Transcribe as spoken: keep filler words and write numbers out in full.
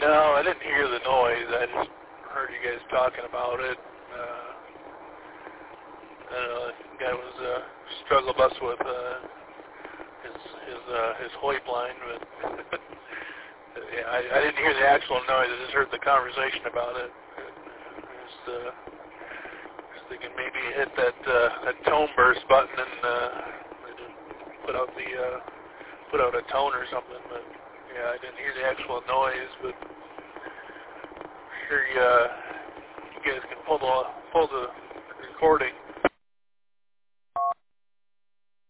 No, I didn't hear the noise. I just heard you guys talking about it. Uh, I don't know, the guy was uh, struggle bus with uh, his his uh, his hoip line, but yeah, I, I didn't hear the actual noise. I just heard the conversation about it. I just, uh, just thinking maybe hit that uh, that tone burst button and uh, put out the uh, put out a tone or something. But yeah, I didn't hear the actual noise. But I'm sure you, uh, you guys can pull the pull the recording